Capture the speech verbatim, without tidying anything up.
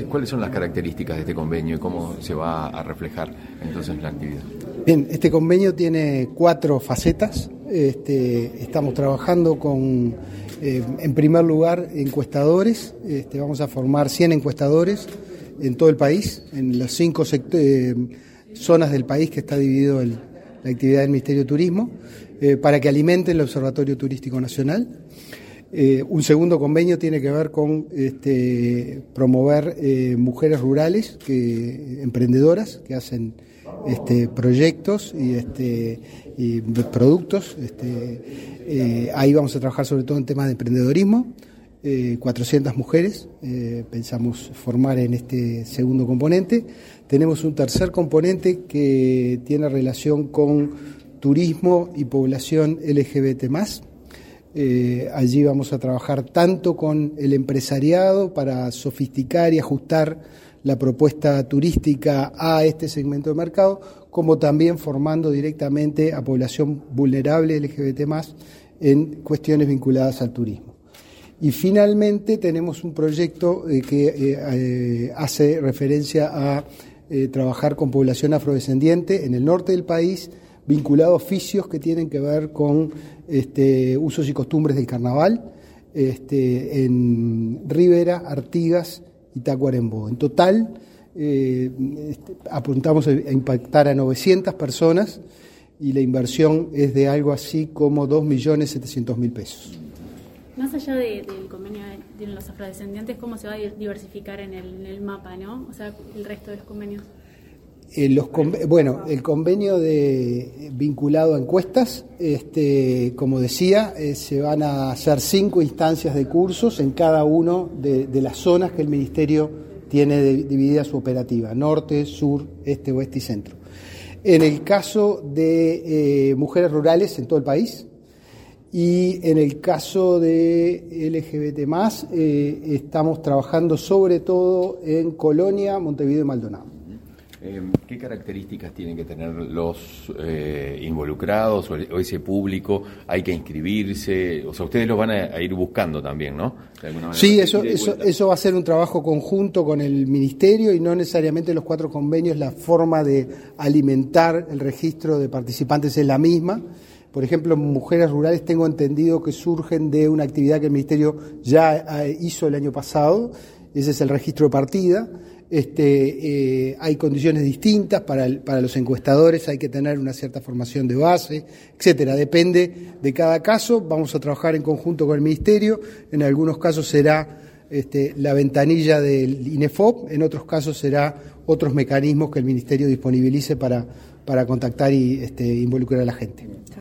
¿cuáles son las características de este convenio y cómo se va a reflejar entonces en la actividad? Bien, este convenio tiene cuatro facetas. Este, estamos trabajando con, eh, en primer lugar, encuestadores. Este, vamos a formar cien encuestadores en todo el país, en las cinco eh, zonas del país que está dividido el, la actividad del Ministerio de Turismo, eh, para que alimenten el Observatorio Turístico Nacional. Eh, un segundo convenio tiene que ver con este, promover eh, mujeres rurales, que, emprendedoras, que hacen este, proyectos y, este, y productos. Este, eh, ahí vamos a trabajar sobre todo en temas de emprendedorismo. Eh, cuatrocientas mujeres eh, pensamos formar en este segundo componente. Tenemos un tercer componente que tiene relación con turismo y población L G B T más. Eh, allí vamos a trabajar tanto con el empresariado para sofisticar y ajustar la propuesta turística a este segmento de mercado, como también formando directamente a población vulnerable L G B T más en cuestiones vinculadas al turismo. Y finalmente tenemos un proyecto eh, que eh, eh, hace referencia a eh, trabajar con población afrodescendiente en el norte del país, vinculado a oficios que tienen que ver con este, usos y costumbres del carnaval, este, en Rivera, Artigas y Tacuarembó. En total, eh, este, apuntamos a impactar a novecientas personas y la inversión es de algo así como dos millones setecientos mil pesos. Más allá de, del convenio de, de los afrodescendientes, ¿cómo se va a diversificar en el, en el mapa, no? O sea, el resto de los convenios. Eh, los bueno, el convenio de vinculado a encuestas, este, como decía, eh, se van a hacer cinco instancias de cursos en cada uno de, de las zonas que el Ministerio tiene de, dividida su operativa: norte, sur, este, oeste y centro. En el caso de eh, mujeres rurales en todo el país, y en el caso de L G B T más, eh, estamos trabajando sobre todo en Colonia, Montevideo y Maldonado. Eh, ¿Qué características tienen que tener los eh, involucrados o, el, o ese público? ¿Hay que inscribirse? O sea, ustedes los van a, a ir buscando también, ¿no? De alguna manera. Sí, eso, eso, eso va a ser un trabajo conjunto con el Ministerio y no necesariamente los cuatro convenios. La forma de alimentar el registro de participantes es la misma. Por ejemplo, mujeres rurales tengo entendido que surgen de una actividad que el Ministerio ya hizo el año pasado. Ese es el registro de partida. Este, eh, hay condiciones distintas para, el, para los encuestadores, hay que tener una cierta formación de base, etcétera. Depende de cada caso. Vamos a trabajar en conjunto con el Ministerio. En algunos casos será este, la ventanilla del INEFOP, en otros casos será otros mecanismos que el Ministerio disponibilice para, para contactar y este, involucrar a la gente.